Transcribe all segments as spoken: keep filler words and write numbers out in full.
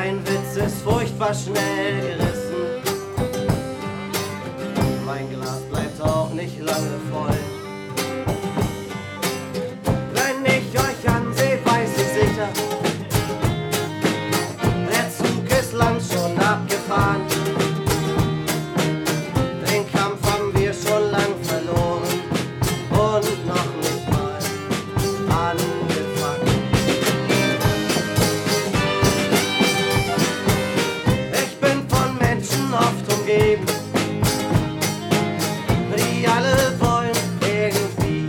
Mein Witz ist furchtbar schnell gerissen. Mein Glas bleibt auch nicht lange voll. Wenn ich euch ansehe, weiß ich sicher, der Zug ist lang schon abgefahren. Den Kampf haben wir schon lang verloren und noch nicht mal angefangen. Ich bin von Menschen oft umgeben, die alle wollen irgendwie,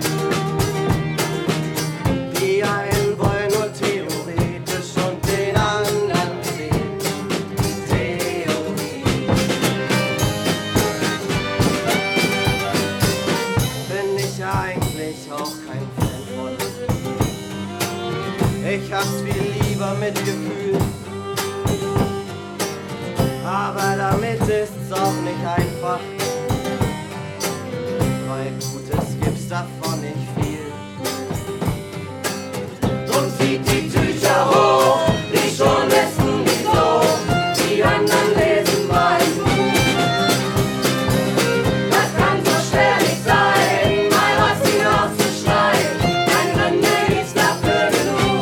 die einen wollen nur theoretisch und den anderen sehen Theorie. Bin ich eigentlich auch kein Fan von. Ich hab's viel lieber mit Gefühl, aber damit ist's auch nicht einfach, weil Gutes gibt's davon nicht viel. Drum zieht die Tücher hoch, die schon wissen wieso, die anderen lesen mein Buch. Das kann so schwer nicht sein, mal was hinauszuschreien, ein Gründe gibt's dafür genug.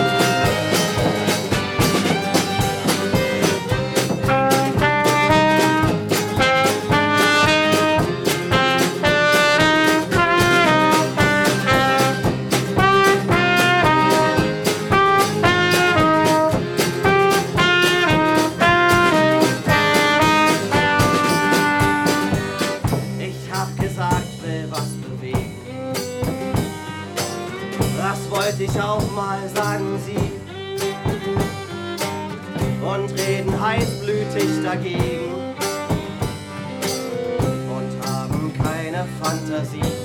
Ich hab gesagt, will was bewegen. Das wollte ich auch mal, sagen sie, und reden heißblütig dagegen und haben keine Fantasie.